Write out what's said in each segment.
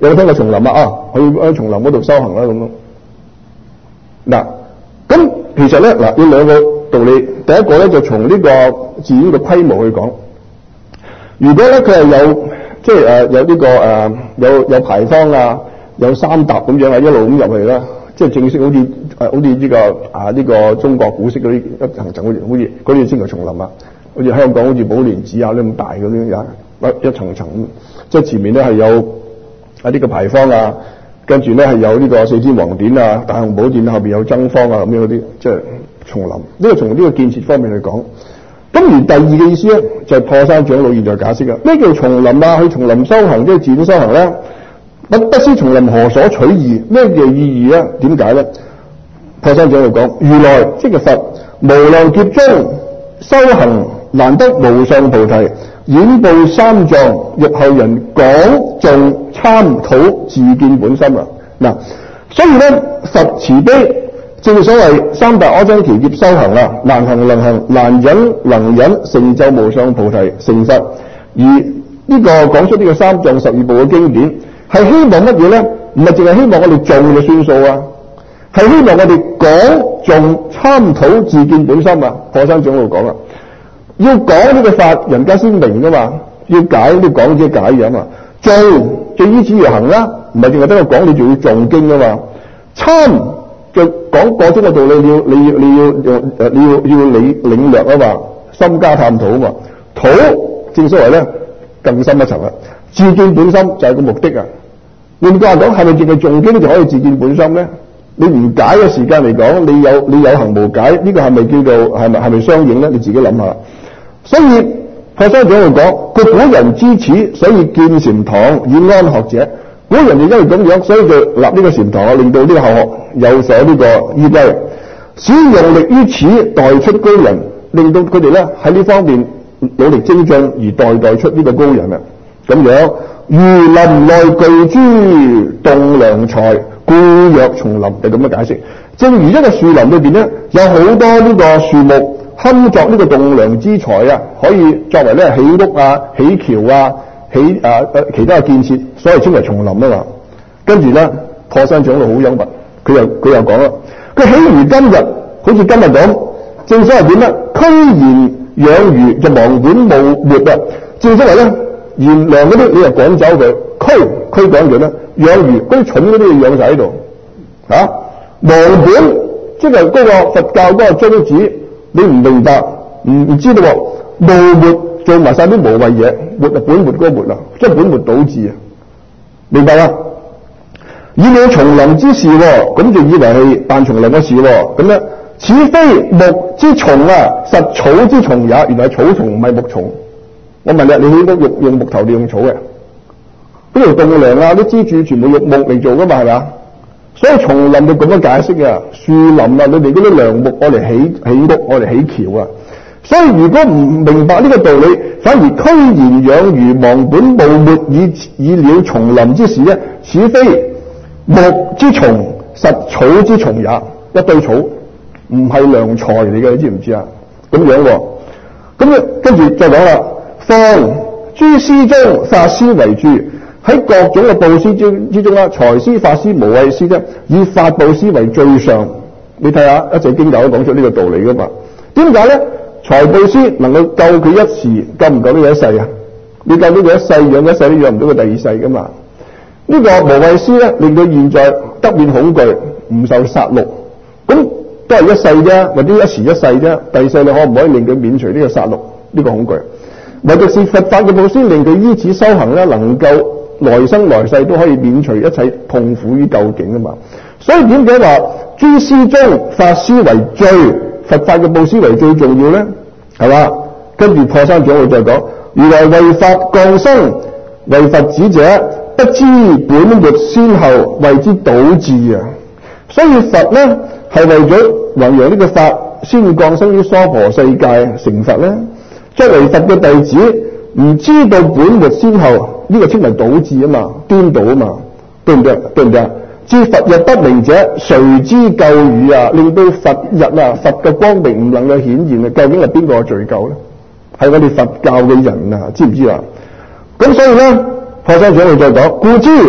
有冇聽過叢林啊？去喺叢林嗰度修行啦咁咯。嗱，咁其實咧嗱，有兩個道理。第一個咧就從呢個寺院嘅規模去講。如果咧佢係有即係有呢個有牌坊啊，有三搭咁樣啊，一路咁入去啦，即係正式好似呢個呢個中國古式嗰啲一層層好似嗰啲先叫叢林啊，好似香港好似寶蓮寺啊咁大嗰啲一層層，即係前面咧係有呢個牌坊啊，跟住咧係有呢個四天王殿啊、大雄寶殿後邊有僧坊啊咁樣嗰啲，即係叢林。呢個從呢個建設方面去講。咁而第二嘅意思咧，就係破山長老現在解釋啦。咩叫叢林啊？去叢林修行，即係寺院修行咧？不知叢林何所取義？咩叫意義咧？點解咧？破山長老講：如來即係佛，無量劫中修行難得無上菩提，演報三藏，欲後人講誦參討自見本心啊！嗱，所以咧佛慈悲。正所謂三大阿僧祇劫修行啦，難行能行，難忍能忍，成就無上菩提成佛。而呢個講出呢個三藏12部嘅經典，係希望乜嘢咧？唔係淨係希望我哋做就算數啊，係希望我哋講誦參討自見本心啊。破山長老講啦，要講呢個法，人家先明噶嘛，要解都講者解嘅嘛，做就依此而行啦，唔係淨係得個講，你仲要誦經噶嘛，參。就講過真嘅道理，你要領略啊嘛，深加探討啊嘛。討正所謂咧更深一層啦，自見本心就係個目的啊。換句話講，係咪淨係誦經就可以自見本心咧？你唔解嘅時間嚟講，你有行無解，呢個係咪叫做係咪相應咧？你自己諗下。所以破山長老講，佢古人知此，所以建禪堂以安學者。古人就因為咁樣，所以就立呢個禪堂啊，令到呢個後學有所呢個依歸，使用力於此代出高人，令到佢哋咧喺呢方面努力精進，而代出呢個高人啊。咁樣如林內具諸棟梁材，故曰叢林，就咁樣解釋。正如一個樹林裏邊咧，有好多呢個樹木堪作呢個棟梁之材啊，可以作為咧起屋啊、起橋啊。其他嘅建設，所謂稱為叢林啊嘛。跟住咧，破山長老好幽默，佢又講啦，佢豈如今日，好似今日咁，正所謂點咧？驅賢養愚就忘本末啊！正所謂咧，賢良嗰啲你又趕走佢，驅趕佢啦，養愚嗰啲蠢嗰啲要養晒喺度嚇。忘本即係嗰個佛教嗰個宗旨，你唔明白，唔知道喎，末。做埋晒啲無謂嘢，末就本末嗰個末啦，即係本末倒置啊！明白啦？以了叢林之事，咁就以為係辦叢林嘅事，咁咧，此非木之叢啊，實草之叢也。原來係草叢唔係木叢。我問你，你起屋用木頭定用草嘅？嗰條棟梁啊，啲支柱全部用木嚟做噶嘛，係咪啊？所以叢林就咁樣解釋嘅，樹林啊，你哋嗰啲梁木我嚟起屋，我嚟起橋啊。所以如果唔明白呢個道理，反而驅賢養愚，忘本末以了叢林之事咧，此非木之叢，實草之叢也。一堆草唔係良材嚟嘅，你知唔知啊？咁樣喎，咁跟住再講啦。況諸施中法施為主，喺各種嘅布施之中啦，財施、法施、無畏施啫，以法布施為最上。你睇下一隻經教都講出呢個道理噶嘛？點解咧？財布施能夠救佢一時，救唔救到佢一世啊？你救到佢一世，養一世都養唔到佢第二世噶嘛？呢個無畏施咧，令到現在得免恐懼，唔受殺戮，咁都係一世啫，或者一時一世啫。第二世你可唔可以令佢免除呢個殺戮呢個恐懼？唯獨是佛法嘅布施，令佢依此修行咧，能夠來生來世都可以免除一切痛苦於究竟啊嘛。所以點解話諸施中法施為最？佛法嘅布施為最重要咧，係嘛？跟住破山長老再講，如來為法降生，為佛子者，不知本末先後，謂之倒置啊！所以佛咧係為咗弘揚呢個法，先降生於娑婆世界成佛咧。作為佛嘅弟子，唔知道本末先後，呢個稱為倒置啊嘛，顛倒啊嘛，對唔對？對唔對？知佛日不明者，誰知救汝啊？令到佛日啊，佛嘅光明唔能夠顯現啊！究竟係邊個罪咎咧？係我哋佛教嘅人啊，知唔知啊？咁所以咧，破山長老再講，故知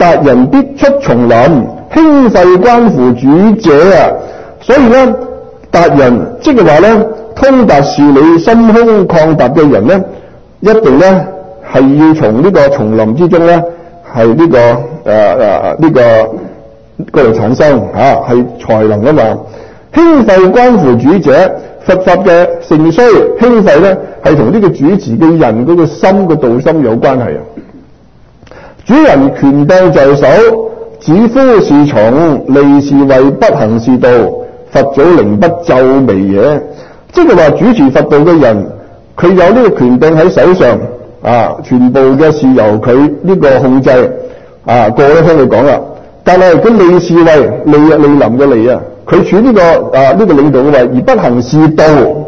達人必出叢林，輕費關乎主者啊！所以咧，達人即係話咧，通達事理、心胸曠達嘅人咧，一定咧係要從呢個叢林之中咧，係呢個度產生係才能啊嘛。輕費關乎主者，佛法嘅盛衰輕費咧，係同呢個主持嘅人嗰個心嘅道心有關係啊。主人權柄在手，指夫是從，利是為不行是道，佛祖靈不皺眉也。即係話主持佛道嘅人，佢有呢個權柄喺手上全部嘅事由佢呢個控制個都聽佢講啦。但係佢利是位利林嘅利啊，佢處呢個領導嘅位而不行是道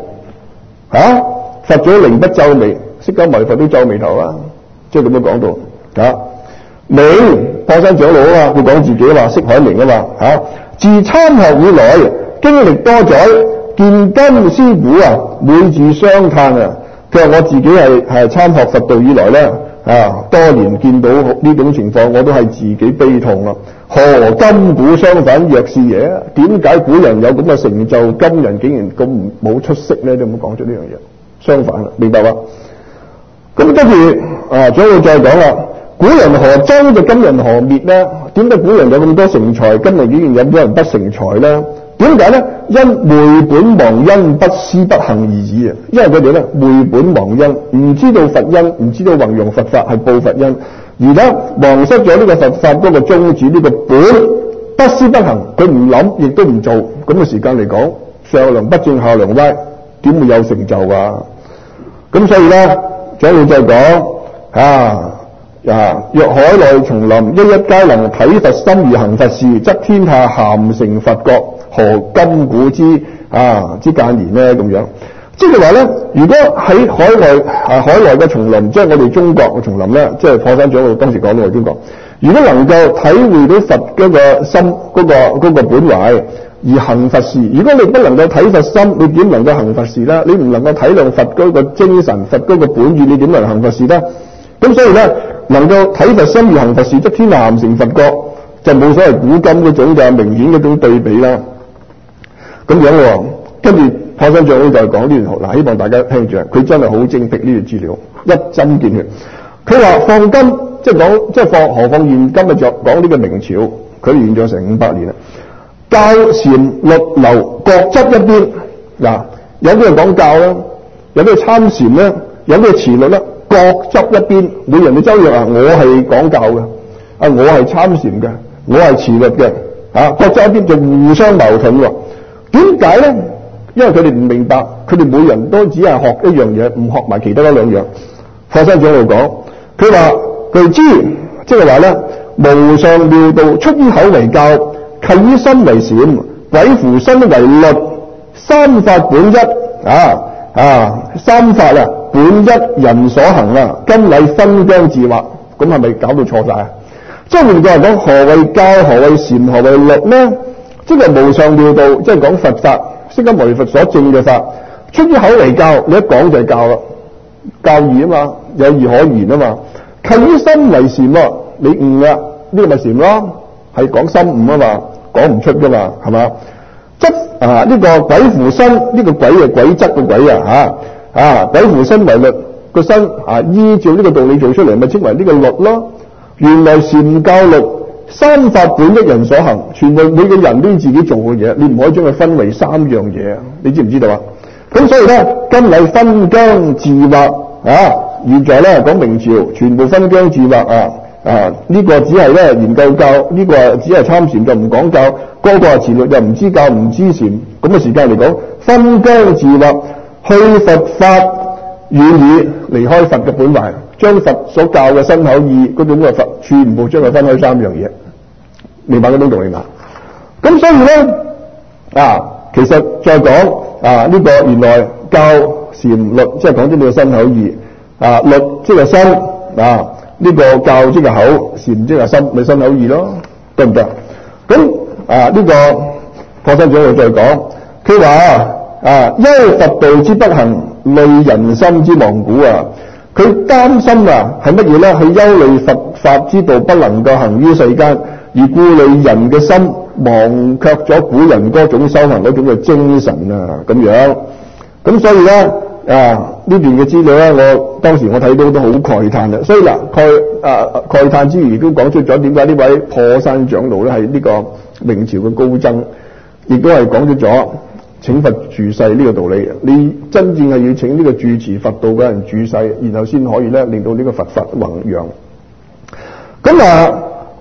佛祖靈不皺眉，釋迦牟尼佛都皺眉頭啦，即係咁樣講到明破山長老啊嘛，佢講自己話釋海明啊嘛自參學以來經歷多載，見今思古每自相嘆啊。佢話我自己係參學佛道以來咧多年見到呢種情況，我都係自己悲痛啦。何今古相反若是也？點解古人有咁嘅成就，今人竟然咁冇出息咧？都冇講出呢樣嘢，相反啦，明白嘛？咁跟住長老再講啦。古人何增就今人何滅呢？點解古人有咁多成才，今日竟然有咁多人不成才呢？點解呢？因昧本忘恩，不思不行而已啊！因為佢哋咧昧本忘恩，唔知道佛恩，唔知道運用佛法係報佛恩，而咧忘失咗呢個佛法嗰個宗旨，呢個本不思不行，佢唔諗亦都唔做，咁嘅時間嚟講，上梁不正下梁歪，點會有成就啊？咁所以咧，長老再講若海內叢林，一一皆能體佛心而行佛事，則天下咸成佛國，何今古之間言呢？咁樣，即係話咧，如果喺海內嘅叢林，即係我哋中國嘅叢林咧，即係破山長老當時講到我中國，如果能夠體會到佛嗰個心嗰個本懷而行佛事，如果你不能夠體佛心，你點能夠行佛事呢？你唔能夠體諒佛嗰個精神，佛嗰個本意，你點能行佛事呢？咁所以咧，能夠體佛心而行佛事，則天下咸成佛國，就冇所謂古今嗰種嘅明顯嗰種對比啦。咁樣喎，跟住破山長老就講呢段嗱，希望大家聽住，佢真係好精辟呢段資料，一針見血。佢話放今即係講即係放，何況現今就講呢個明朝，佢完咗成500年啦。教禪律流各執一邊嗱，有啲人講教啦，有啲人參禪咧，有啲人持律啦。各執一邊，每人嘅周約我係講教嘅，我係參禪嘅，我係持律嘅，各執一邊就互相矛盾喎。點解咧？因為佢哋唔明白，佢哋每人都只係學一樣嘢，唔學埋其他嗰2樣。破山長老講，佢話據知，即係話咧，無上妙道出於口為教，契於心為禪，軌乎身為律，三法本一三法本一人所行今禮分疆自劃，咁係咪搞到錯晒啊？即係換句話講，何為教，何為禪，何為律呢？即係無上妙道，即係講佛法，釋迦牟尼佛所證嘅法，出於口為教，你一講就係教啦，教義啊嘛，有義可言啊嘛。契於心為禪你悟啦，呢個咪禪咯，係講心悟啊嘛，講唔出噶嘛，係嘛？則呢個軌乎身，呢個軌係軌則嘅軌軌乎身為律，個身依照呢個道理做出嚟，咪稱為呢個律咯。原來禪教律三法本一人所行，全部每個人都要自己做嘅嘢，你唔可以將佢分為3樣嘢，你知唔知道啊？咁所以咧，今禮分疆自劃現在咧講明朝，全部分疆自劃呢個只係咧研究教，呢個只係參禪就唔講教，個個係持律又唔知教唔知禪，咁嘅時間嚟講，分疆自劃，去佛法遠矣，離開佛嘅本懷，將佛所教嘅身口意嗰種嘅佛，全部將佢分開3樣嘢，明白嗰種道理嘛？咁所以咧其實再講呢個原來教禪律，即係講啲你嘅身口意律即係身呢個教即係口，禪即係心，咪身口意咯，得唔得？咁呢個破山長老再講，佢話憂佛道之不行，累人心之亡古佢擔心啊係乜嘢咧？佢憂慮佛法之道不能夠行於世間，而顧慮人嘅心，忘卻咗古人嗰種修行嗰種嘅精神啊咁樣。咁所以咧呢段嘅資料咧，當時我睇到都好慨嘆啦。所以嗱慨嘆之餘，亦都講出咗點解呢位破山長老咧係呢個明朝嘅高僧，亦都係講出咗請佛住世呢個道理。你真正係要請呢個住持佛道嘅人住世，然後先可以咧令到呢個佛法弘揚。咁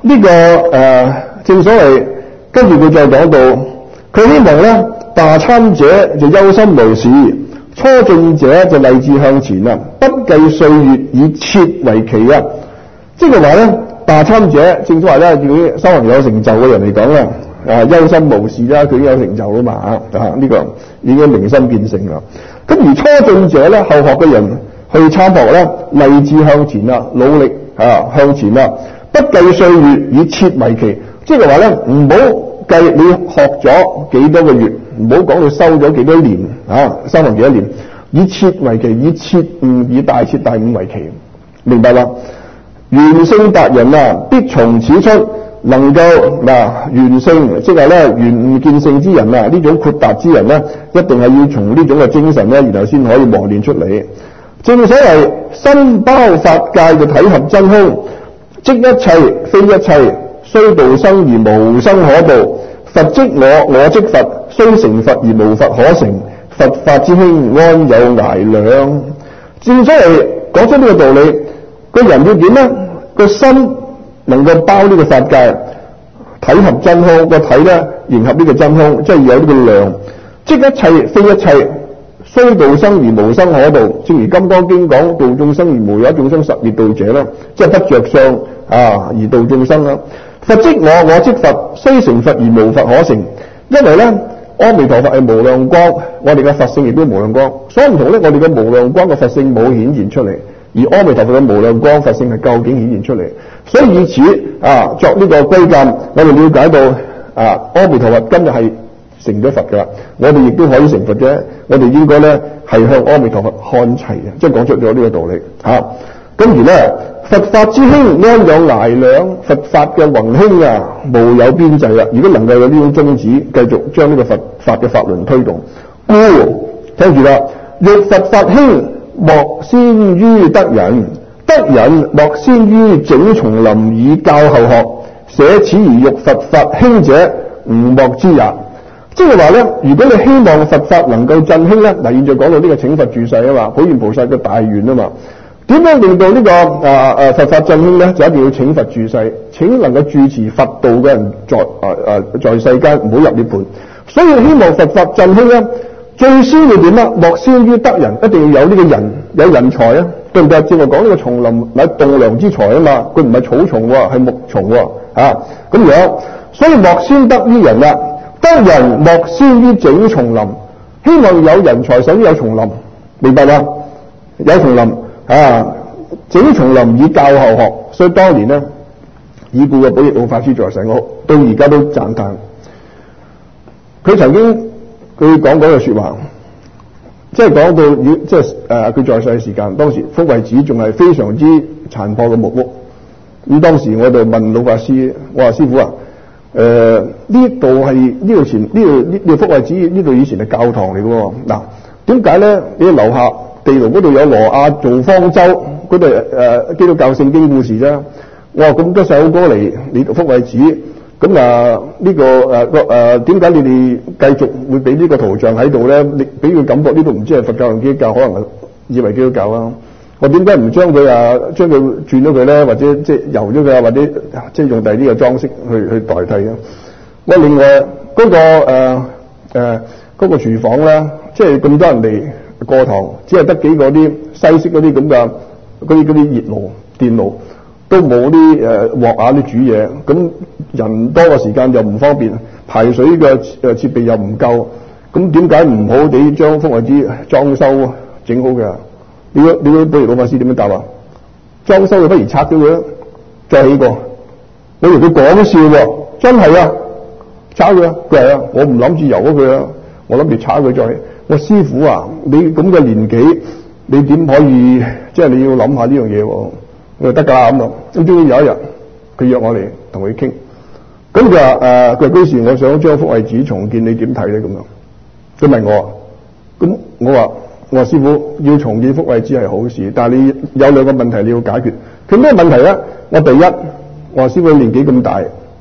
正所謂跟住佢再講到，佢希望咧大參者就憂心無事，初進者就勵志向前啊，不計歲月以切為期啊。即係話咧，大參者正所謂咧，叫啲修行有成就嘅人嚟講咧，憂心無事啦，佢已經有成就啦嘛呢個已經明心見性啦。咁而初進者咧，後學嘅人去參學咧，勵志向前啊，努力向前啊，不計歲月以切為期。即係話咧，唔好計你學咗幾多個月，唔好講你修咗幾多年修行幾多年，以切為期，以切悟以大徹大悟為期，明白啦？圓聖達人必從此出，能夠圓聖，即係咧圓悟見性之人呢種豁達之人呢，一定係要從呢種嘅精神咧，然後先可以磨練出嚟。正所謂身包法界嘅體合真空，即一切非一切，雖道生而無生可報。佛即我，我即佛，雖成佛而無佛可成。佛法之興，安有涯量？正所謂講出呢個道理，個人要點呢？個心能夠包呢個法界，體合真空，個體咧迎合呢個真空，即係有呢個量。即一切非一切，雖道生而無生可道。正如《金剛經》講，度眾生而無有眾生實滅道者啦，即係不着相而度眾生啦。佛即我，我即佛，雖成佛而無佛可成。因為咧，阿彌陀佛係無量光，我哋嘅佛性亦都無量光，所以唔同咧，我哋嘅無量光嘅佛性冇顯現出嚟，而阿彌陀佛嘅無量光佛性係究竟顯現出嚟。所以以此作呢個歸鑑，我哋了解到阿彌陀佛今日係成咗佛噶啦，我哋亦都可以成佛嘅。我哋應該咧係向阿彌陀佛看齊嘅，即係講出咗呢個道理咁而咧，佛法之興，安有涯量？佛法嘅宏興無有邊際啦。如果能夠有呢種宗旨，繼續將呢個佛法嘅法輪推動，故聽住啦，欲佛法興，莫先於得人；得人莫先於整叢林以教後學。捨此而欲佛法興者，吾莫之也。即係話咧，如果你希望佛法能夠振興咧，現在講到呢個請佛住世啊嘛，普賢菩薩嘅大願啊嘛。點樣令到呢個佛法振興咧？就一定要請佛住世，請能夠住持佛道嘅人在世間唔好入涅槃。所以希望佛法振興咧，最先要點啊？莫先於得人，一定要有呢個人，有人才啊，對唔對？正話講呢個叢林乃棟梁之材啊嘛，佢唔係草叢喎，係木叢喎咁樣。所以莫先得於人啦，得人莫先於整叢林。希望有人才，首先有叢林，明白嘛？有叢林。整叢林以教後學，所以當年咧，已故嘅寶翊老法師在世，我到而家都讚歎。佢曾經佢講嗰句說話，即係講到佢在世嘅時間，當時福慧寺仲係非常之殘破嘅木屋。咁當時我就問老法師，我話師傅呢度係呢度前呢度福慧寺呢度以前係教堂嚟嘅喎。嗱，點解咧？你樓下地牢嗰度有羅亞造方舟，嗰度基督教聖經故事啫。我話咁多細佬哥嚟你福慧寺，咁呢個點解你哋繼續會俾呢個圖像喺度咧？你俾佢感覺呢度唔知係佛教定基督教，可能係以為基督教啊。我點解唔將佢將佢轉咗佢咧，或者即係油咗佢或者即係用第二啲嘅裝飾去代替啊？我另外嗰個廚房咧，即係咁多人嚟過堂，只係得幾個啲西式嗰啲咁嘅嗰啲熱爐電爐，都冇啲鑊啲煮嘢，咁人多嘅時間又唔方便，排水嘅設備又唔夠，咁點解唔好地將福慧寺裝修整好嘅？你個寶翊老法師點樣答啊？裝修就不如拆咗佢，再起過。我以為佢講笑喎，真係拆佢佢係我唔諗住油咗佢我諗住拆佢再起。我師傅你咁嘅年紀， 你點可以即係你要諗下呢樣嘢喎？我話得㗎啦咁咯。咁終於有一日，佢約我嚟同佢傾。咁佢話佢話嗰時我想將福慧寺重建，你點睇咧？咁樣佢問我，咁我話師傅要重建福慧寺係好事，但係你有兩個問題你要解決。佢咩問題咧？我第一，我話師傅年紀咁大，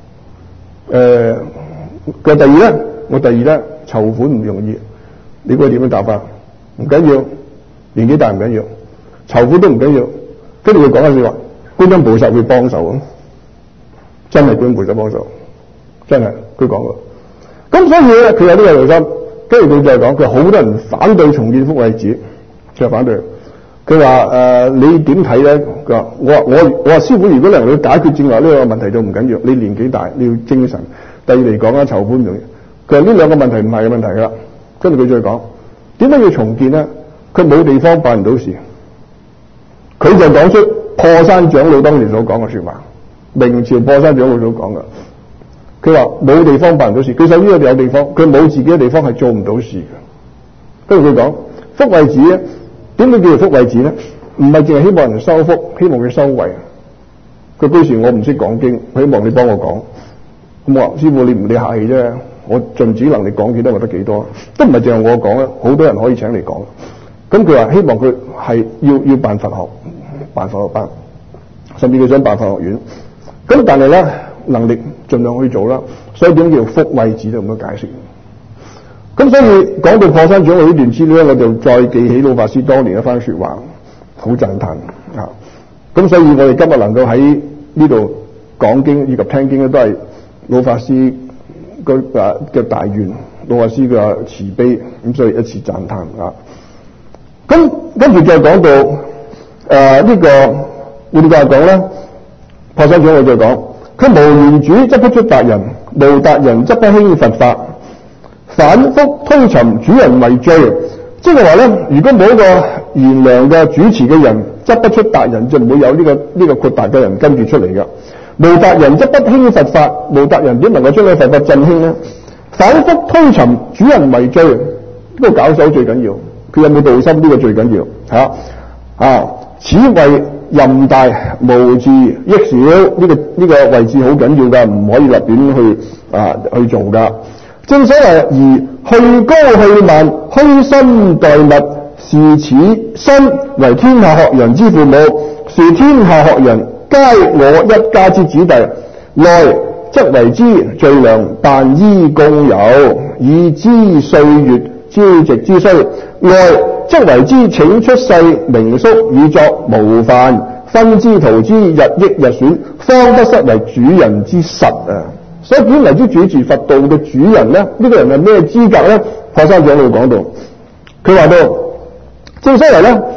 佢第二咧籌款唔容易，你估點樣答法？唔緊要，年紀大唔緊要，籌款都唔緊要。跟住佢講一句話，觀音菩薩會幫手，真係觀音菩薩幫手。真係，佢講過。咁所以咧，佢有呢個良心。跟住佢再講，佢好多人反對重建福慧寺，就反對。佢話你點睇咧？佢話我話師傅，如果能夠解決正話呢個問題就唔緊要。你年紀大，你要精神。第二嚟講啊，籌款唔容易。佢話呢兩個問題唔係嘅問題㗎啦。跟住佢再講，點解要重建咧？佢冇地方辦唔到事。佢就講出破山長老當年所講嘅説話，明朝破山長老所講嘅。佢話冇地方辦唔到事，佢首先有地方，佢冇自己嘅地方係做唔到事嘅。跟住佢講福慧寺咧，點解叫做福慧寺咧？唔係淨係希望人修福，希望佢修慧。佢嗰時我唔識講經，希望你幫我講。咁我話師傅你唔理客氣啫，我盡自己能力講幾多咪得幾多，都唔係淨係我講啦，好多人可以請嚟講。咁佢話希望佢係要辦佛學，辦佛學班，甚至佢想辦佛學院。咁但係咧，能力盡量去做啦，所以點叫福慧寺就咁樣解釋。咁所以講到破山長老呢段資料咧，我就再記起老法師當年一番說話，好讚嘆啊！咁所以我哋今日能夠喺呢度講經以及聽經咧，都係老法師嘅大願，老法師嘅慈悲，咁所以一次讚嘆啊！咁跟住再講到呢個換句話講咧，破山長老再講。佢無言主則不出達人，無達人則不興佛法，反覆推尋主人為最。即係話咧，如果冇一個賢良嘅主持嘅人，則不出達人，就唔會有呢個豁達嘅人跟住出嚟嘅。無達人則不興佛法，無達人點能夠將呢個佛法振興咧？反覆推尋主人為最，呢個搞手最緊要。佢有冇道心呢個最緊要此為任大無自益少，呢個位置好緊要㗎，唔可以立亂去做㗎。正所謂而去高去慢，虛心待物，是此身為天下學人之父母，是天下學人皆我一家之子弟，來則為之最良辦衣供有，以知歲月朝夕之需，外則為之請出世名宿，以作模範，分之圖之，日益日損，方不失為主人之實啊！所以點為之主持佛道嘅主人咧？呢個人係咩資格咧？破山長老講到，佢話到正所謂咧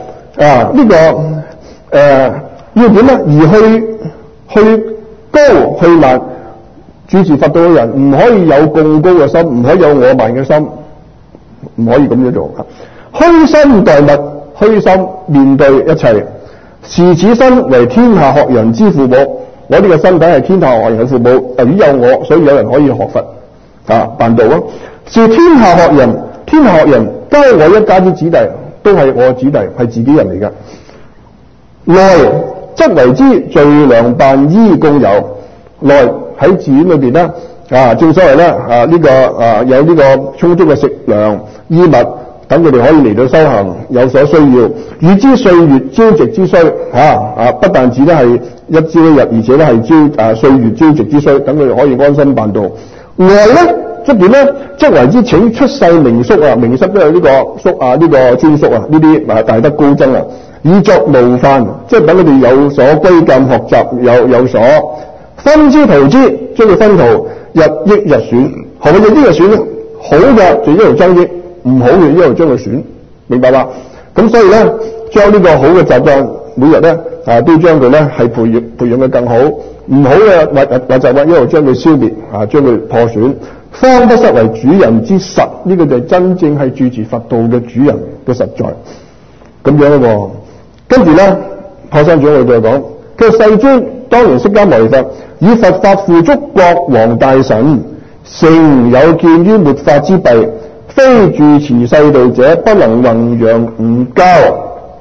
要點咧？而去高去慢，主持佛道嘅人唔可以有貢高嘅心，唔可以有我慢嘅心，唔可以咁樣做。虛心待物，虛心面對一切，視此身為天下學人之父母。我呢個身體係天下學人嘅父母，由於有我，所以有人可以學佛辦道咯。是天下學人，天下學人皆我一家之子弟，都係我子弟，係自己人嚟㗎。內則為之最良辦衣供有，內喺寺院裏邊咧正所謂咧有呢個充足嘅食糧衣物，等佢哋可以嚟到修行有所需要，以知歲月朝夕之需不但止咧係一朝一日，而且咧係歲月朝夕之需，等佢哋可以安心辦道。外咧即點咧？即為之請出世名宿名宿都係呢個宿呢個專宿呢啲大德高僧以作模範，即係等佢哋有所歸鑑學習，有所分之圖之，將佢分圖，日益日損。何謂日益日損咧？好嘅就一路增益，唔好嘅一路將佢損，明白嘛？咁所以咧，將呢個好嘅習慣，每日咧都將佢咧係培養得更好，唔好嘅壞習慣一路將佢消滅將佢破損，方不失為主人之實。呢個就係真正係主持佛道嘅主人嘅實在。咁樣咯，跟住咧，破山長老就講，佢世尊當年釋迦牟尼佛以佛法付囑國王大臣，誠有見於末法之弊，非住持世道者不能弘揚吾教。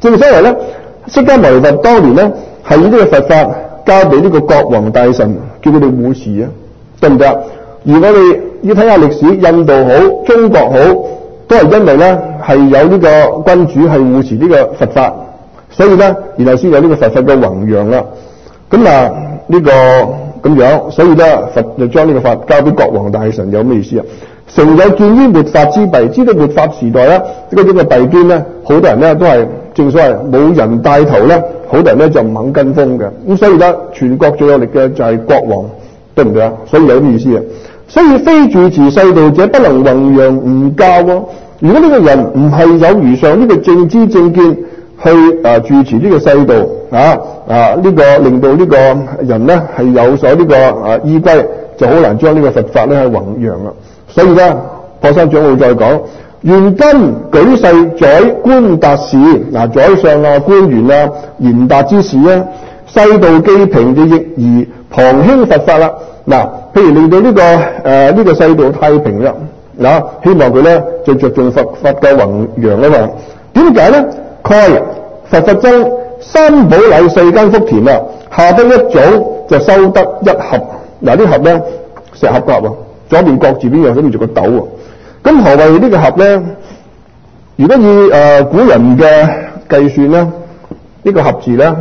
正所謂咧，釋迦牟尼佛當年咧係以呢個佛法交俾呢個國王大臣，叫佢哋護持啊，得唔得？而我哋要睇下歷史，印度好，中國好，都係因為咧係有呢個君主係護持呢個佛法，所以咧然後先有呢個佛法嘅弘揚啦。咁呢個咁樣，所以咧佛就將呢個法交俾國王大臣，有咩意思啊？誠有見於末法之弊，知道末法時代咧嗰啲嘅弊端咧，好多人咧都係正所謂冇人帶頭咧，好多人咧就唔肯跟風嘅。咁所以咧，全國最有力嘅就係國王，對唔對啊？所以有咩意思啊？所以非住持世道者，不能弘揚吾教喎。如果呢個人唔係有如上呢個正知正見去住持呢個世道呢個令到呢個人咧係有所呢個依歸，就好難將呢個佛法咧係弘揚啦。所以咧，破山長老再講，原今舉世宰官達士宰相官員賢達之士咧，世道既平就逆而旁興佛法啦。譬如令到呢個世道太平啦，希望佢咧就着重佛法嘅弘揚啊嘛。點解咧？蓋佛法僧三寶乃世間福田啊，下得一種就收得一盒。呢盒咧石盒盒啊，左邊各自邊樣，跟住做個斗啊。咁何謂呢個盒咧？如果以古人嘅計算咧，呢個盒字咧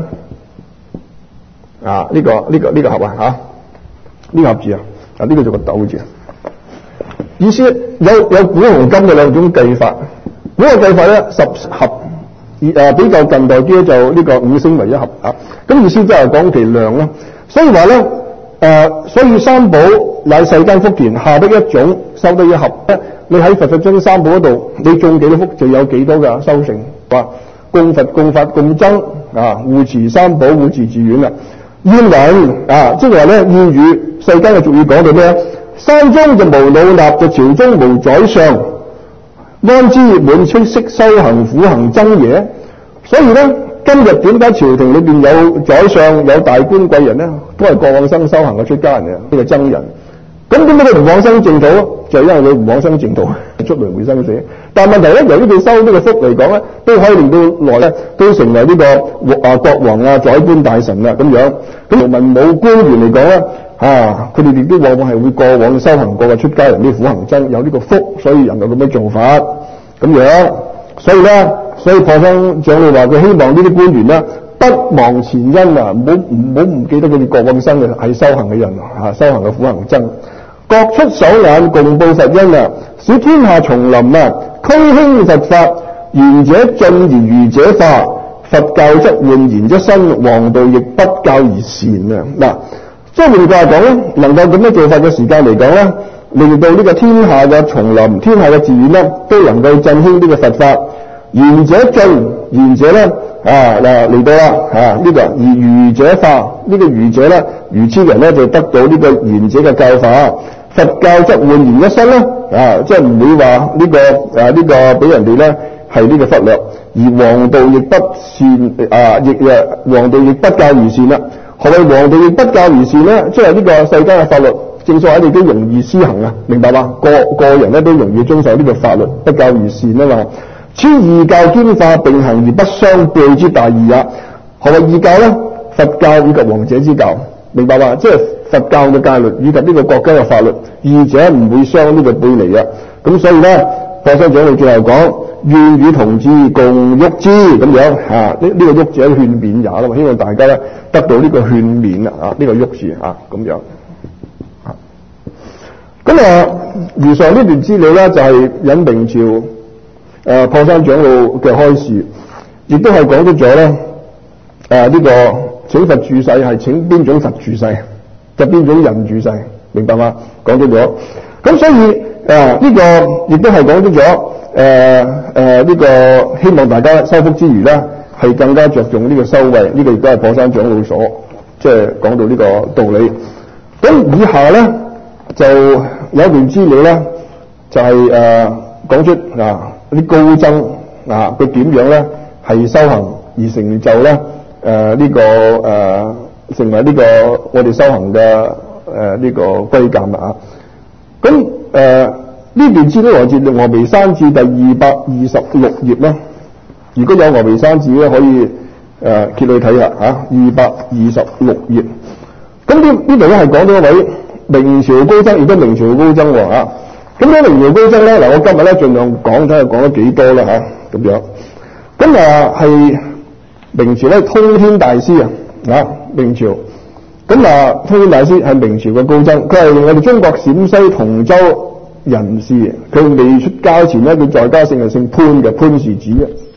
呢個盒啊呢個盒字呢個做個斗字。意思有古同今嘅兩種計法。古嘅計法咧10盒，比較近代啲咧就呢個5升為一盒咁意思即係講其量啦。所以話咧所以三寶乃世間福田，下得一種收得一盒。你喺佛法僧三寶嗰度，你種幾多福就有幾多嘅收成。話供佛供法供僧護持三寶護持寺院啦。諺云即係話咧諺語世間嘅俗語講到咩？山中就無老衲，就朝中無宰相，安知滿戚悉修行苦行僧耶？所以咧，今日點解朝廷裏邊有宰相有大官貴人咧，都係過往生修行嘅出家人嘅呢個僧人。咁點解佢唔往生淨土？就係因為佢唔往生淨土，出輪迴生死。但係問題咧，由於佢收呢個福嚟講咧，都可以令到來咧都成為呢個國王宰官大臣啦咁樣。咁文武官員嚟講咧佢哋亦都往往係會過往修行過嘅出家人啲苦行僧，有呢個福，所以人有咁樣做法咁樣。所以破山長老話佢希望呢啲官員咧不忘前因唔好唔記得佢哋過往生嘅係修行嘅人修行嘅苦行僧。各出手眼共報佛恩使天下叢林俱興佛法，賢者進而愚者化，佛教則煥然一新，王道亦不教而善即係換句話講咧，能夠咁樣做法嘅時間嚟講咧，令到呢個天下嘅叢林、天下嘅寺院咧，都能夠振興呢個佛法。賢者進，賢者咧嚟到啦呢個而愚者化，呢個愚者咧，愚痴人咧就得到呢個賢者嘅教化。佛教則煥然一新啦即係唔會話呢個俾人哋咧係呢個忽略，而王道亦不善王道亦不教而善啦。何謂王道亦不教而善咧？即係呢個世間嘅法律，正所謂你都容易施行明白嘛？個人咧都容易遵守呢個法律，不教而善嘛。超異教兼化並行而不相悖之大義也。何謂異教咧？佛教以及王者之教，明白嘛？即係佛教嘅戒律以及呢個國家嘅法律，二者唔會相呢個背離咁所以咧，破山長老最後講，願與同志共喐之咁樣呢個喐字係勸勉也啦嘛，希望大家咧得到呢個勸勉呢個喐字咁樣咁如上呢段資料咧就係引明朝破山長老嘅開示，亦都係講出咗咧呢個請佛住世係請邊種佛住世，就邊種人住世，明白嗎？講出咗，咁所以呢個亦都係講出咗呢個希望大家修福之餘咧，係更加着重呢個修慧，呢個亦都係破山長老所即係講到呢個道理。咁以下咧就有一段資料咧，就係講出啲高僧佢點樣咧係修行而成就咧成為呢個我哋修行嘅呢個歸鑑啦咁呢段資料來自《峨眉山志》第226頁啦。 如果有峨眉山字咧，可以揭去睇下226頁。咁呢度咧係講到一位明朝高僧，亦都明朝高僧喎。咁呢明朝高僧咧，嗱我今日咧盡量講睇下講咗幾多啦咁樣。咁係明朝咧通天大師明朝。咁通天大師係明朝嘅高僧，佢係我哋中國陝西同州人士。佢未出家前咧，佢在家姓係姓潘嘅，潘氏子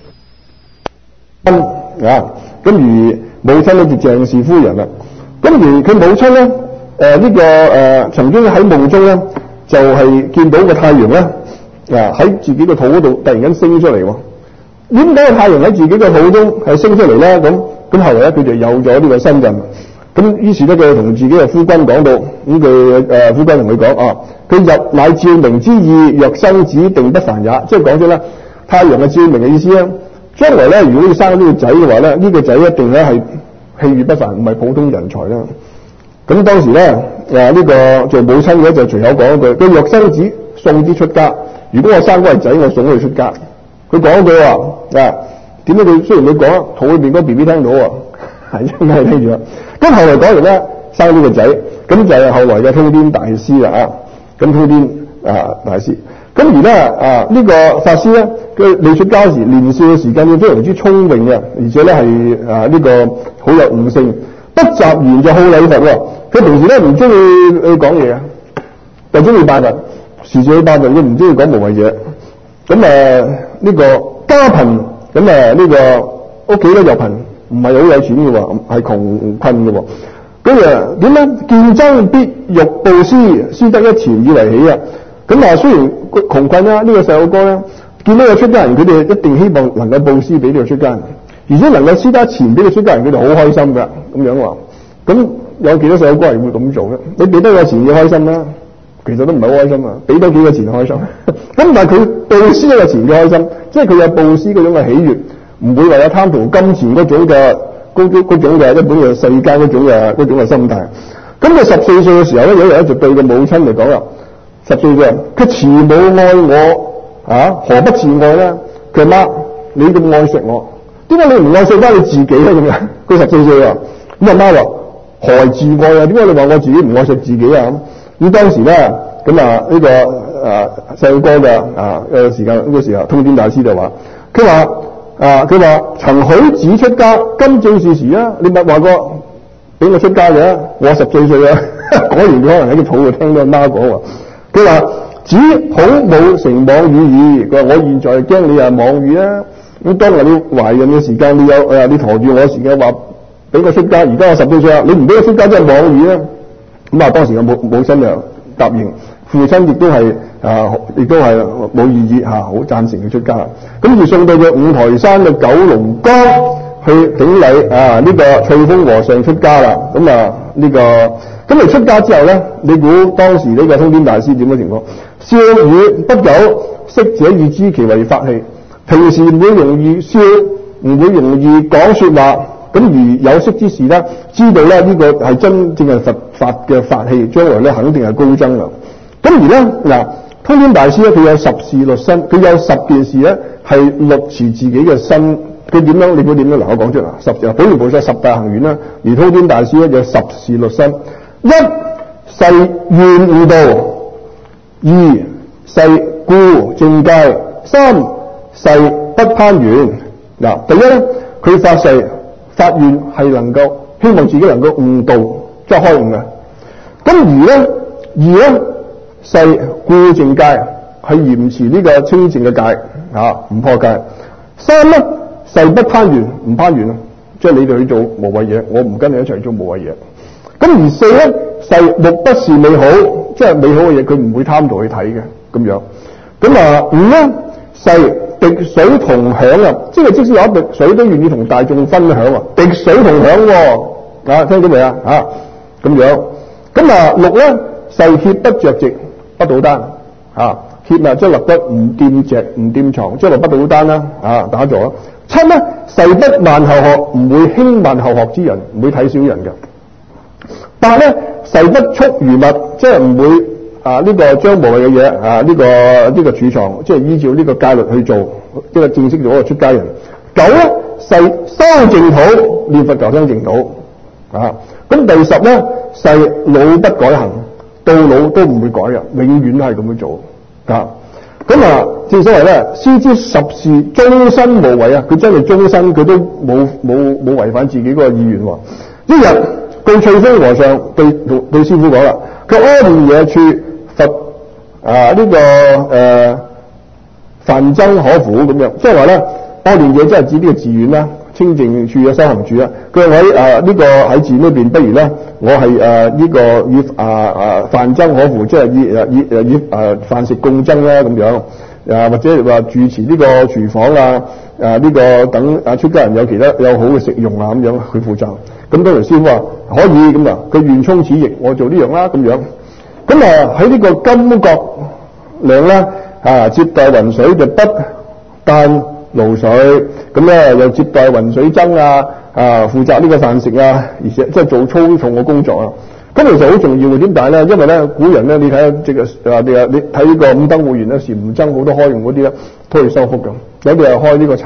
嘅。咁而母親咧就鄭氏夫人啦。咁而佢母親咧，曾經喺夢中咧，就係見到個太陽咧，喺自己個肚嗰度突然間升出嚟喎。點解個太陽喺自己嘅肚中係升出嚟咧？咁後來咧，佢就有咗呢個身孕。咁於是咧，佢同自己嘅夫君講到，咁佢夫君同佢講佢日乃照明之意，若生子定不凡也。即係講咗咧，太陽嘅照明嘅意思咧，將來咧，如果要生呢個仔嘅話咧，呢個仔一定咧係氣宇不凡，唔係普通人才啦。咁當時咧，呢個做母親嘅就隨口講一句：佢若生子，送之出家。如果我生嗰個仔，我送佢出家。佢講一句話點解佢雖然佢講肚裏邊嗰個 BB 聽到係真係聽住啦。咁後來講完咧，生呢個仔，咁就係後來嘅通天大師啦咁通天大師。咁而咧呢個法師咧，佢未出家時年少嘅時間，佢非常之聰明嘅，而且咧係呢個好有悟性，不習言就好禮佛喎。佢平時咧唔中意講嘢就中意拜佛，時時去拜佛，佢唔中意講無謂嘢。咁呢個家貧，咁呢個屋企咧又貧，唔係好有錢嘅喎，係窮困嘅喎。咁點咧？見僧必欲布施，施得一錢以為喜咁雖然窮困啦，呢個細路哥咧見到個出家人，佢哋一定希望能夠布施俾呢個出家人，而且能夠施得錢俾個出家人，佢哋好開心㗎。咁樣話，咁有幾多細路哥係會咁做咧？你俾多個錢要開心啦，其實都唔係好開心啊！俾多幾個錢開心。咁但係佢布施一個錢嘅開心，即係佢有布施嗰種嘅喜悅，唔會話有貪圖金錢嗰種嘅嗰種嘅一本嘅世間嗰種嘅心態。咁佢14歲嘅時候咧，有一日咧就對個母親嚟講啦，10歲嘅佢慈母愛我何不自愛咧？佢話媽，你咁愛惜我，點解你唔愛惜翻你自己咧？咁樣佢14歲啊，咁阿媽話何自愛啊？點解你話我自己唔愛惜自己啊？咁當時咧，咁呢個細路哥嘅時間呢個時候，通天大師就話：佢話曾許子出家，今正是時啊！你咪話過俾我出家嘅，我14歲啊！嗰年可能喺個肚度聽到阿媽講話，佢話子恐母成妄語矣。佢話我現在驚你妄語啊！咁當日你懷孕嘅時間，你有你陀住我時間話俾我出家，而家我14歲啦，你唔俾我出家真係妄語啊！咁當時嘅母親就答應，父親亦都係冇異議好贊成佢出家。咁就送到佢五台山嘅九龍江去頂禮呢個翠峰和尚出家啦。咁嚟出家之後咧，你估當時呢個通天大師點嘅情況？笑語不久，識者已知其為法器。平時唔會容易笑，唔會容易講說話。咁而有識之士咧，知道咧呢個係真正係佛法嘅法器，將來咧肯定係高僧啦。咁而咧通天大師咧，佢有10事律身，佢有10件事咧係律持自己嘅身。佢點樣？你估點樣？我講出嚟，10事，普賢菩薩10大行願啦。而通天大師咧有10事律身：一誓願悟道；2誓固正戒；3誓不攀緣。第一咧，佢發願係能夠希望自己能夠悟道，即係開悟嘅。咁而咧2咧誓固正戒，係嚴持呢個清淨嘅戒唔破戒。3咧誓不攀緣，唔攀緣即係你哋去做無謂嘢，我唔跟你一齊做無謂嘢。咁而4咧誓目不是美好，即係美好嘅嘢佢唔會貪圖去睇嘅咁樣。咁5咧誓滴水同享即係即使有一滴水都願意同大眾分享滴水同享聽到未咁樣。咁6咧誓歇不着席，不倒單歇即係立骨，唔掂席，唔掂床，即係不倒單啦打坐。7咧誓不慢後學，唔會輕慢後學之人，唔會睇小人嘅。8咧誓不蓄餘物，即係唔會呢個將無謂嘅嘢呢個儲藏，即係依照呢個戒律去做，即係正式做一個出家人。 9咧誓修淨土，念佛求生淨土啊。咁第10咧誓老不改行，到老都唔會改嘅，永遠都係咁樣做啊。咁啊，正所謂咧，師之十事終身無違啊！佢真係終身佢都冇違反自己嗰個意願喎。一日告翠峰和尚對師父講啦，佢阿練野處佛梵僧可苦咁樣，即係話咧，阿練野即係指呢個寺院啦、清淨處嘅修行處啦。佢話喺呢個喺寺院裏邊，不如咧，我係呢個以梵僧可苦，即係以飯食共爭啦咁樣，或者話住持呢個廚房呢個等出家人有其他有好嘅食用咁樣去負責。咁當然師父話可以咁啊，佢願充此役，我做呢樣啦咁樣。咁喺呢個金閣嶺咧接待雲水就不但爐水，咁咧又接待雲水僧負責呢個飯食而且即係做粗重嘅工作啊。咁其實好重要嘅，點解咧？因為咧古人咧，你睇下即係你睇呢個五燈會員咧，禪僧好多開用嗰啲咧，都去修福嘅。有啲係開呢個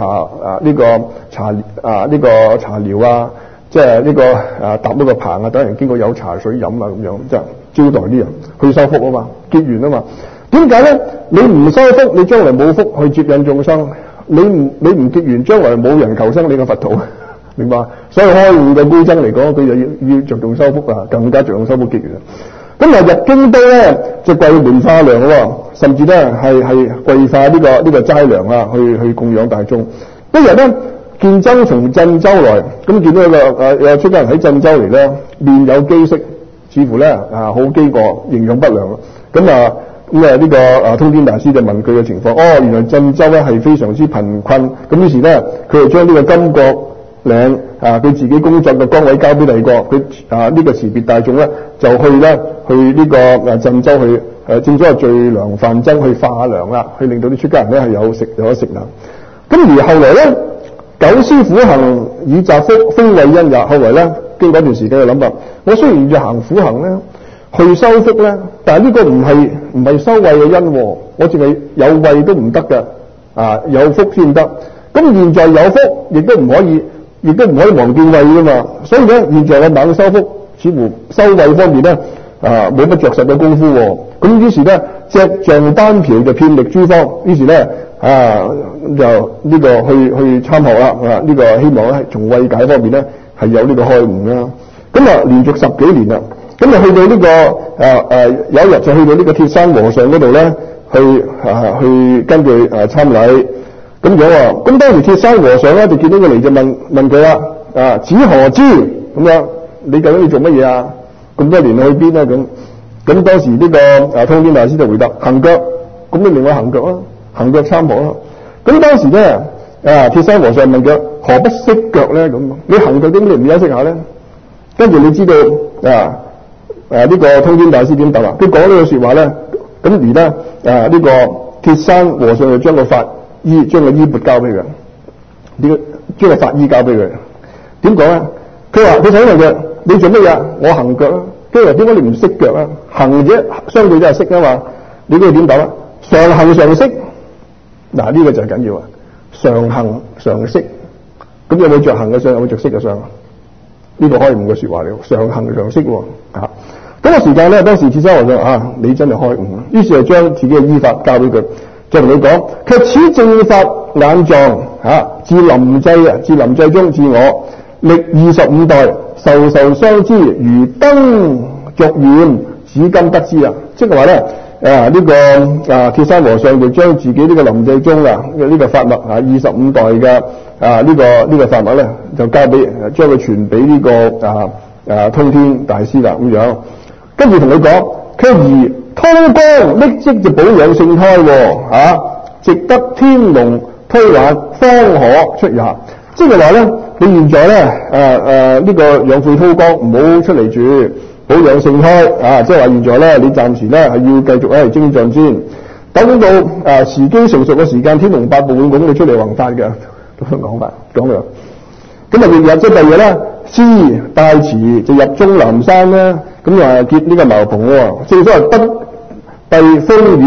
茶寮即係呢個搭呢個棚等人經過有茶水飲咁樣，即係招待啲人去修福啊嘛，結緣啊嘛。點解咧？你唔修福，你將來冇福去接引眾生；你唔結緣，將來冇人求生你嘅佛土，明白？所以開悟嘅高僧嚟講，佢就要着重修福更加着重修福結緣。咁入京都咧就跪門化糧喎，甚至咧係跪化呢個齋糧去供養大眾。一日咧見僧從鎮州來，咁見到有出家人喺鎮州嚟咧，面有飢色，似乎咧好飢餓，營養不良。咁呢個通天大師就問佢嘅情況，原來鎮州咧係非常之貧困，咁於是咧佢就將呢個金閣嶺佢自己工作嘅崗位交俾第二個，佢呢個辭別大眾咧就去呢個鎮州去正所謂聚糧飯僧去化糧啦，去令到啲出家人咧係有得食啦。咁而後來咧九師苦行以集福，非為因也。後來咧經過一段時間嘅諗法，我雖然要行苦行咧，去修福咧，但係呢個唔係修慧嘅因，我淨係有慧都唔得嘅，有福先得。咁現在有福，亦都唔可以忘記慧噶嘛。所以咧，現在我猛修福，似乎修慧方面咧冇乜着實嘅功夫。咁於是咧，隻象單瓢就遍歷諸方，於是咧就呢個去參學啦。呢個希望咧從慧解方面咧係有呢個開悟啦。咁連續10幾年啦。咁去到呢個有一日就去到呢個鐵山和尚嗰度咧，去跟佢參禮咁樣啊。咁當時鐵山和尚咧就見到佢嚟就問佢啦，子何之咁樣？你究竟要做乜嘢啊？咁多年去邊啊？咁當時呢個通天大師就回答：行腳。咁你令我行腳啦，行腳參學啦。咁當時咧鐵山和尚問佢：何不息腳咧？咁你行腳點解你唔休息下咧？跟住你知道呢個通天大師點答啊？佢講呢個說話咧，咁而咧呢個鐵山和尚就將個衣缽交俾佢，將個法衣交俾佢。點講啊？佢話：佢想問佢，你做乜嘢？我行腳啊。跟住點解你唔息腳啊？行者相對都係息啊嘛。你嗰度點答啊？常行常息。嗱，呢個就係緊要啊！常行常息。咁有冇着行嘅相？有冇着息嘅相啊？呢個開悟嘅說話嚟，常行常息喎。咁個時間咧，當時鐵山和尚你真係開悟，於是就將自己嘅衣法交俾佢，就同佢講：卻此正法眼藏自臨濟中至我歷25代，受相知，如燈續焰，至今得知啊！即係話咧，呢個鐵山和尚就將自己呢個臨濟宗呢個法脈25代嘅呢個法脈咧，就將佢傳俾呢個通天大師啦咁樣。跟住同佢講，佢而通光立即就保養聖胎值得天龍推挽，方可出也。即係話咧，你現在咧呢個養晦韜光，唔好出嚟住，保養聖胎即係話現在咧，你暫時咧係要繼續喺度精進先，等到時機成熟嘅時間，天龍八部會拱你出嚟弘法嘅咁樣講法講嘅。咁翌日即係第二日咧，師帶詞就入終南山啦。咁結呢個茅棚喎，正所謂不避風雨，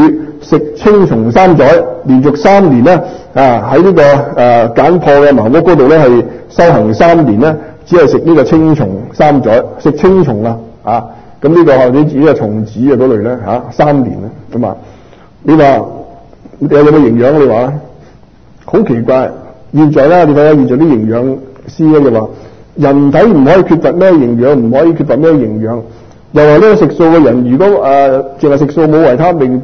食青蟲3載，連續3年咧喺呢個簡破嘅茅屋嗰度咧係修行3年咧，只係食呢個青蟲3載，食青蟲啊咁呢個你自己嘅蟲子啊嗰類咧3年咧咁啊，你話有冇營養？你話好奇怪，現在咧你睇下現在啲營養師咧就話人體唔可以缺乏咩營養，唔可以缺乏咩營養。又話呢個食素嘅人，如果淨係食素冇維他命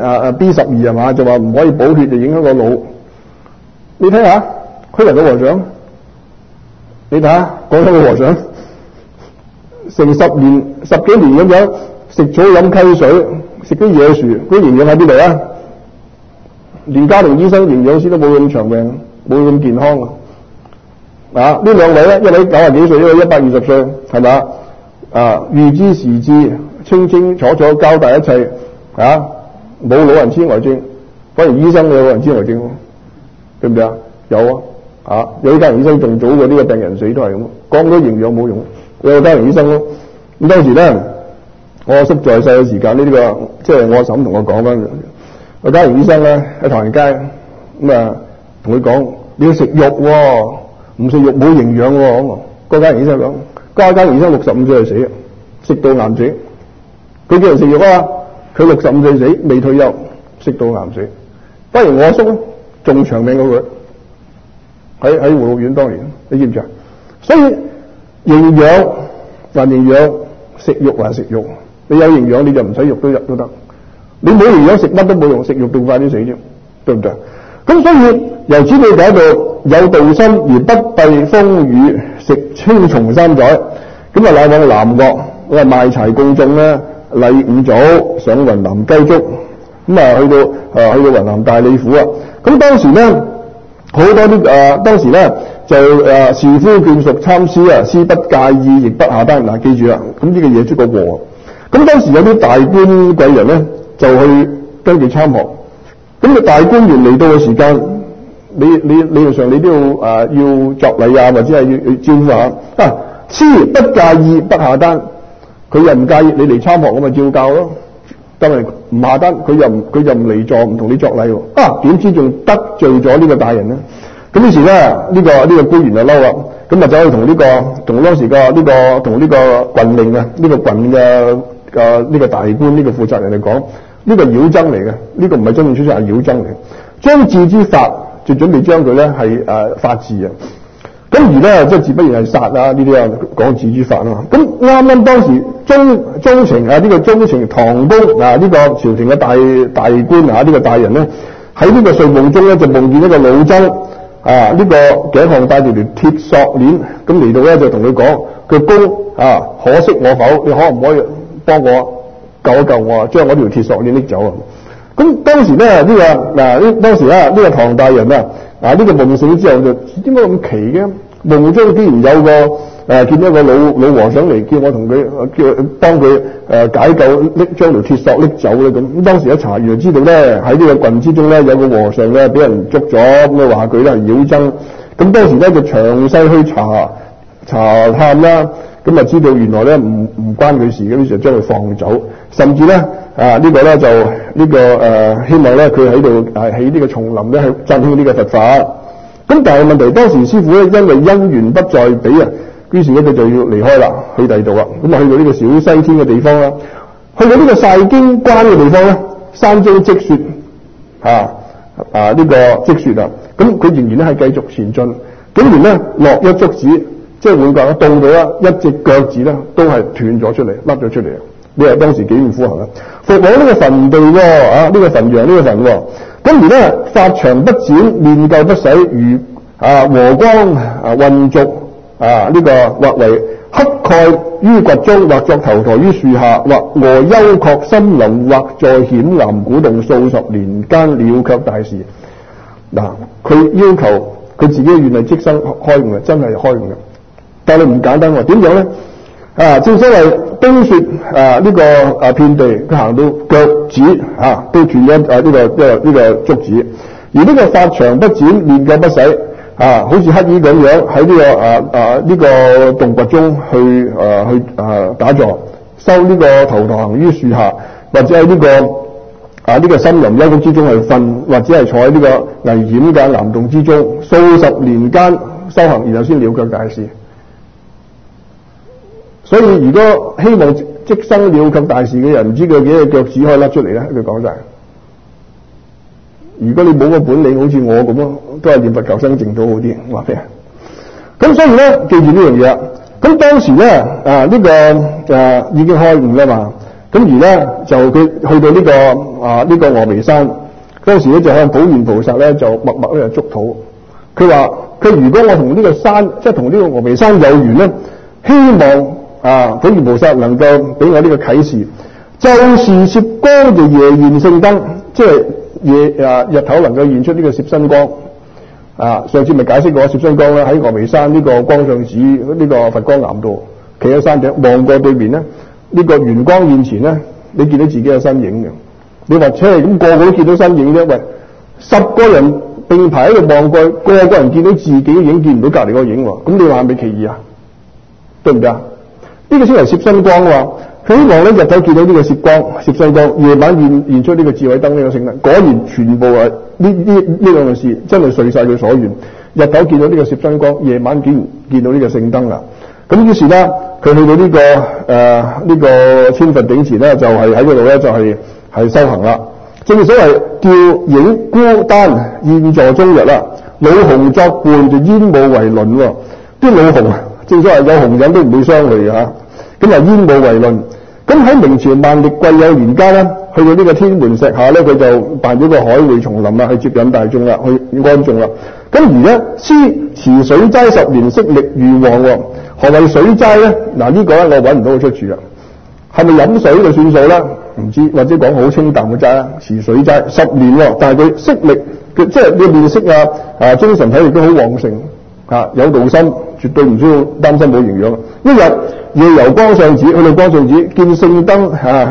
B12係嘛，就話唔可以補血，就影響個腦。你睇下虛雲嘅和尚，你睇下廣州嘅和尚，成10幾年咁樣食草飲溪水，食啲野樹，嗰啲營養喺邊度啊？連家庭醫生、營養師都冇咁長命，冇咁健康啊！呢兩位咧，一位90幾歲，一位120歲，係嘛？預知時至，清清楚楚交代一切，冇老人痴呆症，反而醫生有老人痴呆症，對唔對啊？有啊，有啲家庭醫生仲早過呢個病人死都係咁，講咗營養冇用，有個家庭醫生咯。咁當時咧，我識在世嘅時間呢個，即係我阿嬸同我講翻，個家庭醫生咧喺唐人街咁同佢講你要食肉喎，唔食肉冇營養喎咁。個家庭醫生講。家庭醫生65歲就死，食到癌死。佢叫人食肉啊，佢65歲死，未退休，食到癌死。不如我阿叔仲長命過佢，喺護老院當年，你知唔知啊？所以營養還營養，食肉還食肉。你有營養你就唔使肉都得，你冇營養食乜都冇用，食肉仲快啲死啫，對唔對？咁所以由此理解到有道心而不避風雨，食青蟲3載，咁啊來往南岳，我話賣柴供眾咧，禮5祖，上雲南雞足，咁去到雲南大理府啊。咁當時咧好多啲當時咧就士夫眷屬參師啊，師不介意亦不下單。嗱，記住啦，咁呢個嘢出個禍。咁當時有啲大官貴人咧就去跟住參學。咁個大官員嚟到嘅時間，理論上你都要作禮啊，或者係要招呼下。師不介意不下單，佢又唔介意你嚟參學，我咪照教咯。但係唔下單，佢又唔嚟座，唔同你作禮喎。點知仲得罪咗呢個大人咧？咁於是咧呢個官員就嬲啦，咁啊走去同當時同呢個郡令啊，呢個郡嘅呢個大官呢個負責人嚟講。呢個妖僧嚟嘅，呢個唔係真正出世，係妖僧嚟。將治之法就準備將佢咧係法治啊。咁而咧即係自不然係殺啊，呢啲啊講治之法啊嘛。咁啱當時中情呢個中情唐公呢個朝廷嘅大官呢個大人咧喺呢個睡夢中咧就夢見一個老僧呢個頸項帶住條鐵索鏈，咁嚟到咧就同佢講：佢公可惜我否？你可唔可以幫我？救一救我，將我條鐵索鏈拎走啊！咁當時咧當時呢個唐大人呢個夢醒之後就點解咁奇嘅？夢中竟然有個見到一個老和尚嚟，叫我同佢叫幫佢解救，將條鐵索拎走咧咁。當時一查原來知道咧喺呢個郡之中咧有個和尚咧俾人捉咗，咁話佢咧係妖僧。咁當時咧就詳細去查探啦。咁啊知道原來咧唔關佢事嘅，於是就將佢放走，甚至咧呢個咧就希望咧佢喺度喺呢個叢林咧去振興呢個佛法。咁但係問題當時師傅咧因為因緣不在彼於是咧佢就要離開啦，去第二度啦。咁啊去到呢個小西天嘅地方啦，去到呢個曬經關嘅地方咧，山中積雪呢個積雪啊，咁佢仍然咧係繼續前進，竟然咧落一竹子。即係換句話，到到啦，一隻腳趾咧都係斷咗出嚟，甩咗出嚟。你話當時幾咁苦行啊？復往呢個墳地喎，呢個墳陽呢個墳喎。咁而咧髮長不剪，面垢不洗，如和光混濁呢個或為乞丐於掘中，或作頭陀於樹下，或臥幽壑森林，或在險岩古洞數十年間了卻大事。嗱，佢要求佢自己嘅願係即生開悟嘅，真係開悟嘅。但係唔簡單喎，點樣咧？正所謂冰雪呢個遍地，佢行到腳趾都斷咗呢個足趾，而呢個髮長不剪，面垢不洗好似乞兒咁樣喺呢個洞窟中去打坐，修呢個頭陀行於樹下，或者喺呢個呢個森林幽谷之中去瞓，或者係坐喺呢個危險嘅岩洞之中，數十年間修行，然後先了卻大事。所以如果希望即生了卻大事嘅人，唔知佢幾個腳趾可以甩出嚟咧？佢講晒。如果你冇個本領，好似我咁咯，都係念佛求生淨土好啲。話咩？咁所以咧，記住呢樣嘢。咁當時咧，已經開悟啦嘛。咁而咧就佢去到呢個峨眉山，當時咧就向普賢菩薩咧就默默咧就祝禱。佢話：佢如果我同呢個山，即係同呢個峨眉山有緣咧，希望普賢菩薩能夠俾我呢個啟示，就是攝光就夜現聖燈，即係日頭能夠現出呢個攝身光。上次咪解釋過攝身光咧，喺峨眉山呢個光上寺呢個佛光岩度，企喺山頂望過對面咧，呢個圓光現前咧，你見到自己嘅身影嘅。你話咁個個都見到身影啫，喂，10個人並排喺度望過，個個人見到自己嘅影，見唔到隔離個影喎，咁你話係咪奇異啊？對唔對啊？呢個先係攝身光喎。佢希望咧日頭見到呢個攝身光，夜晚現出呢個智慧燈呢個聖燈，果然全部係呢兩件事真係遂晒佢所願。日頭見到呢個攝身光，夜晚竟然見到呢個聖燈啦。咁於是咧，佢去到呢個千佛頂前咧，就係喺嗰度咧，就係修行啦。正所謂叫影孤單現座中日啦，老熊作伴就煙霧為鄰喎。啲老熊正所謂有熊人都唔會傷佢嘅嚇。咁煙霧為鄰。咁喺明朝萬曆貴有年間咧，去到呢個天門石下咧，佢就辦咗個海會叢林啦，去接引大眾啦，去安眾啦。咁而咧，持水齋10年，色力如黃喎。何謂水齋咧？呢個咧我揾唔到個出處啦。係咪飲水就算數啦？唔知，或者講好清淡嘅齋啦。持水齋10年喎，但係佢色力，即係你面色精神體力都好旺盛。有道心，絕對唔需要擔心冇營養。一日夜遊光上寺，去到光上寺見聖燈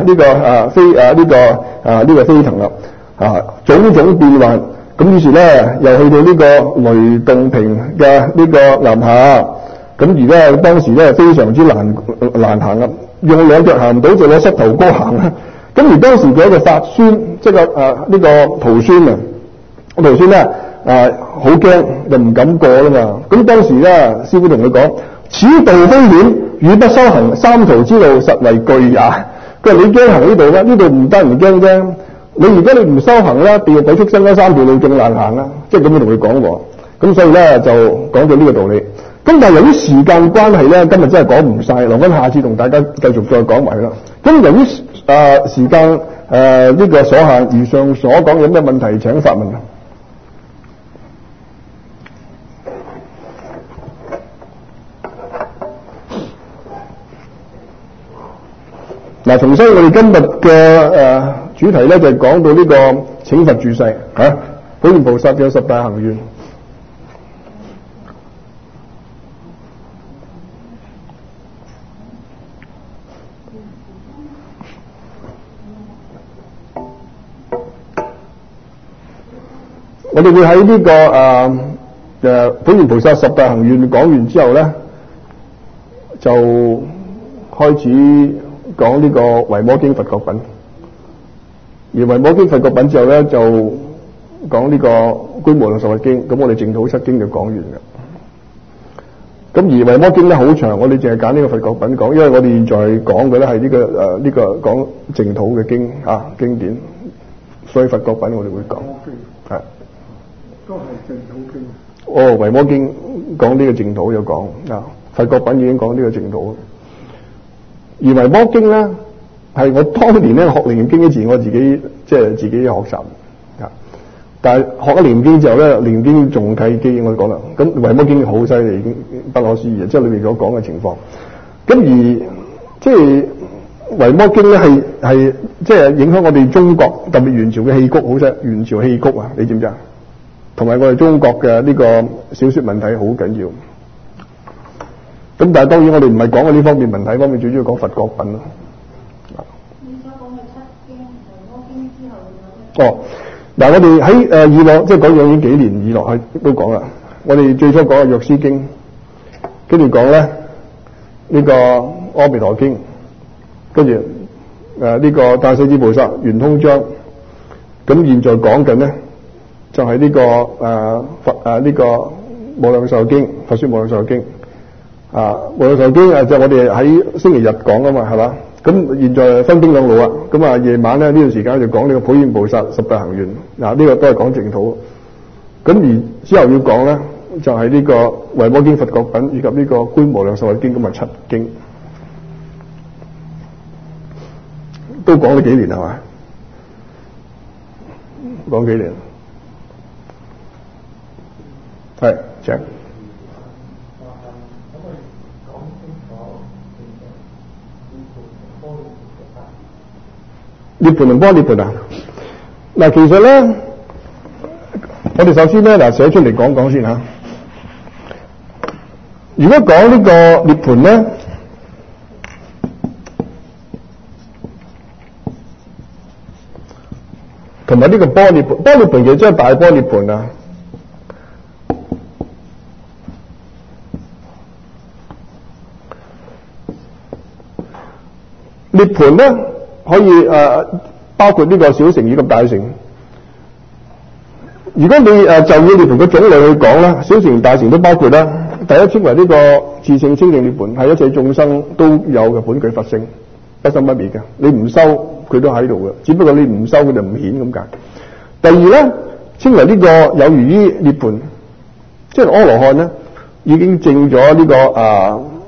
飛騰啦，種種變幻。咁於是咧又去到呢個雷洞坪嘅呢個岩下，咁而家當時咧非常之難行啊，用兩腳行唔到就攞膝頭哥行啦。咁而當時佢一個法孫，即係呢個徒孫啊，徒孫咧。好驚就唔敢過啦嘛。咁當時咧，師傅同佢講：此道非險，汝不修行三途之路，實為懼也。佢話你驚行呢度咩？呢度唔得唔驚啫。如果你唔修行咧，地獄鬼畜生嗰3條路仲難行啦。即係咁樣同佢講喎。咁所以咧就講咗呢個道理。咁但係由於時間關係咧，今日真係講唔晒，留翻下次同大家繼續再講埋啦。咁由於時間呢個所限，如上所講有咩問題請發問啊？重新我哋今日嘅主題咧就係講到呢個請佛住世普賢菩薩嘅10大行願。我哋會喺呢個普賢菩薩10大行願講完之後咧，就開始講呢個維摩經佛國品，而維摩經佛國品之後咧就講呢個觀無量壽佛經，咁我哋淨土7經就講完嘅。咁而維摩經咧好長，我哋淨係揀呢個佛國品講，因為我哋現在講嘅咧係呢個講淨土嘅經經典，所以佛國品我哋會講係都係淨土經。維摩經講呢個淨土有講佛國品已經講呢個淨土。而維摩經咧係我當年咧學楞嚴經之前，我自己自己學習但係學咗楞嚴經之後咧，楞嚴經仲契機，我講啦。咁維摩經好犀利，已經不可思議，即係裏面所講嘅情況。咁而即係維摩經咧係即係影響我哋中國特別元朝嘅戲曲，好犀元朝戲曲啊！你知唔知啊？同埋我哋中國嘅呢個小說文體好緊要。咁但係當然我哋唔係講嘅呢方面文體方面，最主要講佛國品咯。你所講嘅7經、維摩經之後我哋喺以往即係講咗已經幾年以落去都講啦。我哋最初講嘅藥師經，跟住講咧呢個阿彌陀經，跟住呢個大勢至菩薩圓通章， 咁現在講緊咧，就係呢個呢個無量壽經，佛說無量壽經無量壽經就我哋喺星期日講啊嘛，係嘛？咁現在分兵兩路啊，咁夜晚咧呢段時間就講呢個普賢菩薩十大行願，呢個都係講淨土。咁而之後要講咧，就係呢個維摩經佛國品以及呢個觀無量壽經，咁7經都講咗幾年係嘛？講幾年？係，請。涅槃同般涅槃啊！嗱，其實咧，我哋首先咧寫出嚟講講先嚇。如果講呢個涅槃咧，同埋呢個般涅槃，般涅槃其實即係大般涅槃啊。涅槃咧可以包括呢個小乘以及大乘。如果你就以涅槃嘅種類去講啦，小乘大乘都包括啦。第一稱為呢個自性清淨涅槃，係一切眾生都有嘅本具佛性，不生不滅嘅。你唔修佢都喺度嘅，只不過你唔修佢就唔顯咁解。第二咧，稱為呢個有餘於涅槃，即係阿羅漢咧已經證咗呢個